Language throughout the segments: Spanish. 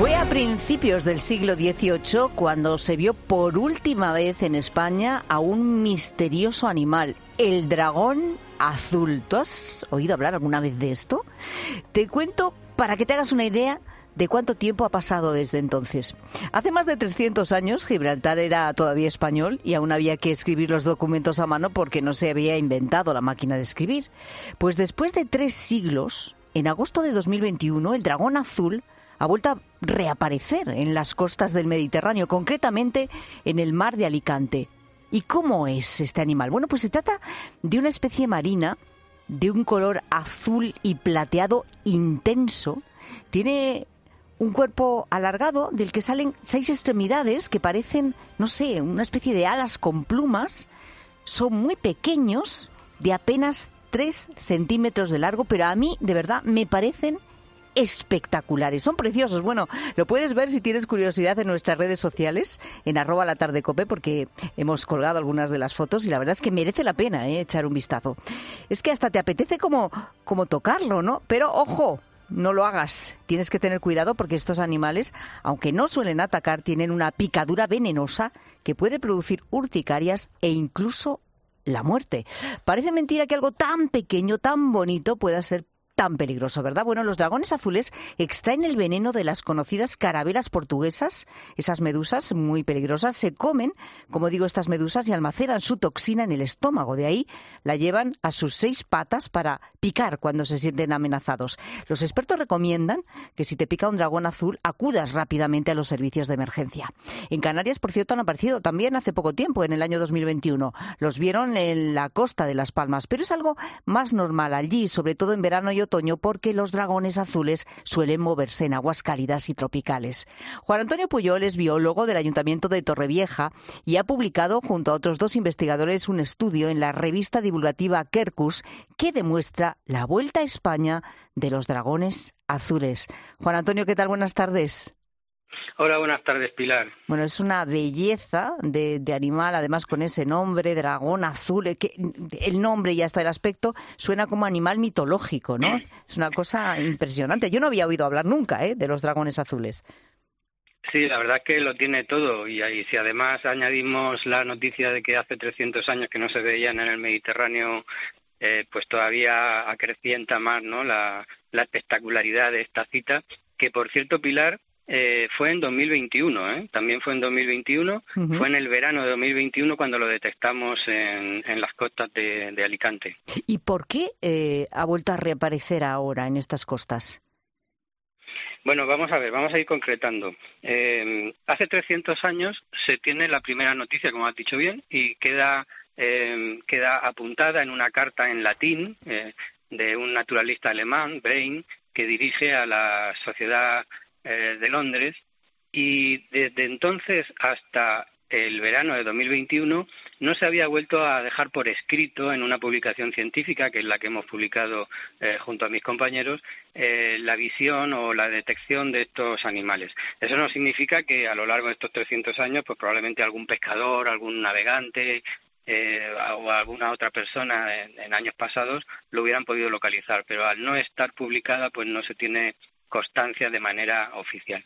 Fue a principios del siglo XVIII cuando se vio por última vez en España a un misterioso animal, el dragón azul. ¿Tú has oído hablar alguna vez de esto? Te cuento para que te hagas una idea de cuánto tiempo ha pasado desde entonces. Hace más de 300 años Gibraltar era todavía español y aún había que escribir los documentos a mano porque no se había inventado la máquina de escribir. Pues después de 3 siglos, en agosto de 2021, el dragón azul ha vuelto a reaparecer en las costas del Mediterráneo, concretamente en el mar de Alicante. ¿Y cómo es este animal? Bueno, pues se trata de una especie marina de un color azul y plateado intenso. Tiene un cuerpo alargado del que salen 6 extremidades que parecen, no sé, una especie de alas con plumas. Son muy pequeños, de apenas 3 centímetros de largo, pero a mí, de verdad, me parecen espectaculares, son preciosos. Bueno, lo puedes ver si tienes curiosidad en nuestras redes sociales, en @latardecope, porque hemos colgado algunas de las fotos y la verdad es que merece la pena echar un vistazo. Es que hasta te apetece como tocarlo, ¿no? Pero ojo, no lo hagas. Tienes que tener cuidado porque estos animales, aunque no suelen atacar, tienen una picadura venenosa que puede producir urticarias e incluso la muerte. Parece mentira que algo tan pequeño, tan bonito, pueda ser tan peligroso, ¿verdad? Bueno, los dragones azules extraen el veneno de las conocidas carabelas portuguesas. Esas medusas muy peligrosas se comen, como digo, estas medusas y almacenan su toxina en el estómago. De ahí la llevan a sus 6 patas para picar cuando se sienten amenazados. Los expertos recomiendan que si te pica un dragón azul, acudas rápidamente a los servicios de emergencia. En Canarias, por cierto, han aparecido también hace poco tiempo, en el año 2021. Los vieron en la costa de Las Palmas, pero es algo más normal allí, sobre todo en verano y otoño, porque los dragones azules suelen moverse en aguas cálidas y tropicales. Juan Antonio Puyol es biólogo del Ayuntamiento de Torrevieja y ha publicado junto a otros 2 investigadores un estudio en la revista divulgativa Quercus que demuestra la vuelta a España de los dragones azules. Juan Antonio, ¿qué tal? Buenas tardes. Hola, buenas tardes, Pilar. Bueno, es una belleza de animal, además con ese nombre, dragón azul, que el nombre y hasta el aspecto suena como animal mitológico, ¿no? Es una cosa impresionante. Yo no había oído hablar nunca de los dragones azules. Sí, la verdad es que lo tiene todo y si además añadimos la noticia de que hace 300 años que no se veían en el Mediterráneo, pues todavía acrecienta más, ¿no?, la espectacularidad de esta cita, que por cierto, Pilar, fue en 2021, también fue en 2021, uh-huh. Fue en el verano de 2021 cuando lo detectamos en las costas de Alicante. ¿Y por qué ha vuelto a reaparecer ahora en estas costas? Bueno, vamos a ir concretando. Hace 300 años se tiene la primera noticia, como has dicho bien, y queda apuntada en una carta en latín de un naturalista alemán, Brein, que dirige a la Sociedad de Londres, y desde entonces hasta el verano de 2021 no se había vuelto a dejar por escrito en una publicación científica, que es la que hemos publicado junto a mis compañeros, la visión o la detección de estos animales. Eso no significa que a lo largo de estos 300 años pues probablemente algún pescador, algún navegante o alguna otra persona en años pasados lo hubieran podido localizar, pero al no estar publicada pues no se tiene constancia de manera oficial.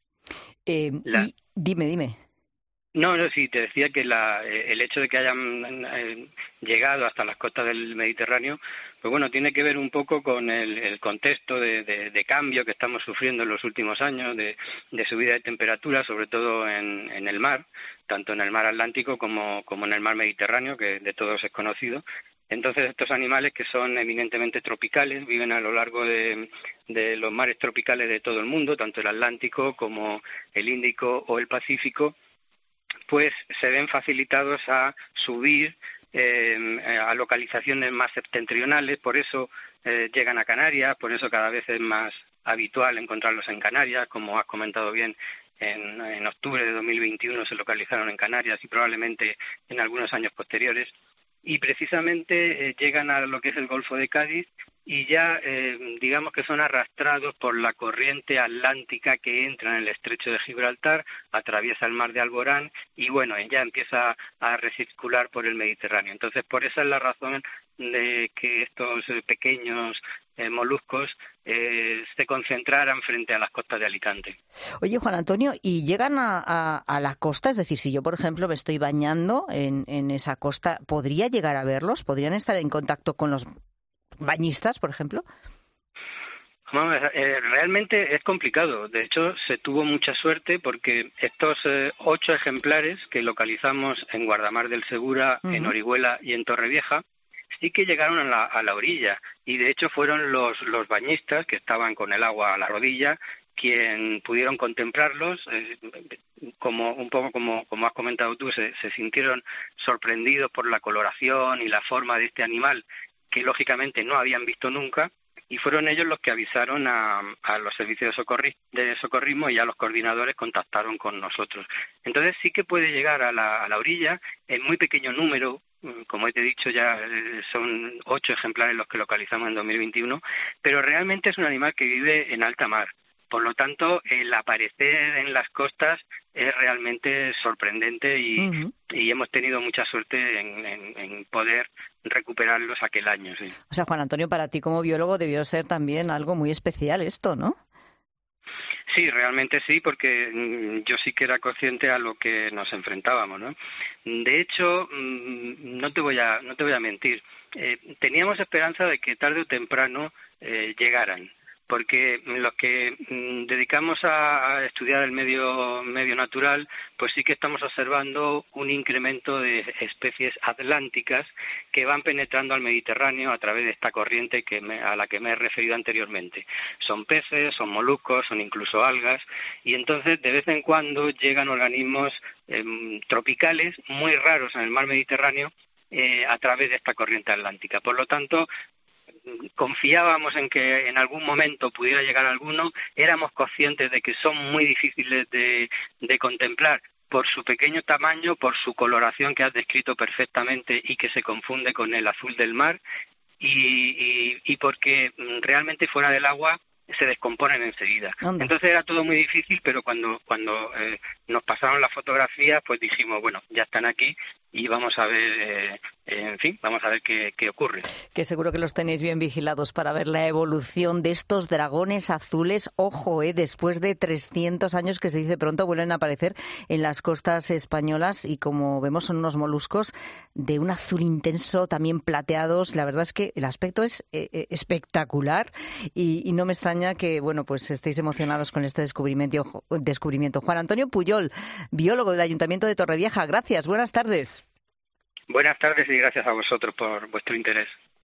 Dime. No, sí, te decía que el hecho de que hayan llegado hasta las costas del Mediterráneo, pues bueno, tiene que ver un poco con el contexto de cambio que estamos sufriendo en los últimos años, de subida de temperatura, sobre todo en el mar, tanto en el mar Atlántico como en el mar Mediterráneo, que de todos es conocido. Entonces, estos animales, que son eminentemente tropicales, viven a lo largo de los mares tropicales de todo el mundo, tanto el Atlántico como el Índico o el Pacífico, pues se ven facilitados a subir a localizaciones más septentrionales, por eso llegan a Canarias, por eso cada vez es más habitual encontrarlos en Canarias, como has comentado bien. En octubre de 2021 se localizaron en Canarias y probablemente en algunos años posteriores. Y precisamente llegan a lo que es el Golfo de Cádiz y ya digamos que son arrastrados por la corriente atlántica que entra en el estrecho de Gibraltar, atraviesa el mar de Alborán y bueno, ya empieza a recircular por el Mediterráneo. Entonces, por esa es la razón de que estos pequeños moluscos se concentraran frente a las costas de Alicante. Oye, Juan Antonio, ¿y llegan a la costa? Es decir, si yo, por ejemplo, me estoy bañando en esa costa, ¿podría llegar a verlos? ¿Podrían estar en contacto con los bañistas, por ejemplo? Realmente es complicado. De hecho, se tuvo mucha suerte porque estos 8 ejemplares que localizamos en Guardamar del Segura, en Orihuela y en Torrevieja, sí que llegaron a la orilla y de hecho fueron los bañistas que estaban con el agua a la rodilla quien pudieron contemplarlos, un poco como has comentado tú, se sintieron sorprendidos por la coloración y la forma de este animal que lógicamente no habían visto nunca, y fueron ellos los que avisaron a los servicios de socorrismo y a los coordinadores contactaron con nosotros. Entonces sí que puede llegar a la orilla en muy pequeño número. Como te he dicho, ya son 8 ejemplares los que localizamos en 2021, pero realmente es un animal que vive en alta mar. Por lo tanto, el aparecer en las costas es realmente sorprendente y hemos tenido mucha suerte en poder recuperarlos aquel año. Sí. O sea, Juan Antonio, para ti como biólogo debió ser también algo muy especial esto, ¿no? Sí, realmente sí, porque yo sí que era consciente a lo que nos enfrentábamos, ¿no? De hecho, no te voy a mentir, teníamos esperanza de que tarde o temprano llegaran, porque los que dedicamos a estudiar el medio natural, pues sí que estamos observando un incremento de especies atlánticas que van penetrando al Mediterráneo a través de esta corriente a la que me he referido anteriormente. Son peces, son moluscos, son incluso algas, y entonces de vez en cuando llegan organismos tropicales muy raros en el mar Mediterráneo a través de esta corriente atlántica. Por lo tanto, confiábamos en que en algún momento pudiera llegar alguno, éramos conscientes de que son muy difíciles de contemplar por su pequeño tamaño, por su coloración que has descrito perfectamente y que se confunde con el azul del mar y porque realmente fuera del agua se descomponen enseguida. Entonces era todo muy difícil, pero cuando nos pasaron las fotografías, pues dijimos, bueno, ya están aquí y vamos a ver, vamos a ver qué ocurre. Que seguro que los tenéis bien vigilados para ver la evolución de estos dragones azules. Ojo, después de 300 años, que se dice pronto, vuelven a aparecer en las costas españolas y como vemos son unos moluscos de un azul intenso, también plateados. La verdad es que el aspecto es espectacular y no me extraña que, bueno, pues estéis emocionados con este descubrimiento. Juan Antonio Puyol, biólogo del Ayuntamiento de Torrevieja. Gracias, buenas tardes. Buenas tardes y gracias a vosotros por vuestro interés.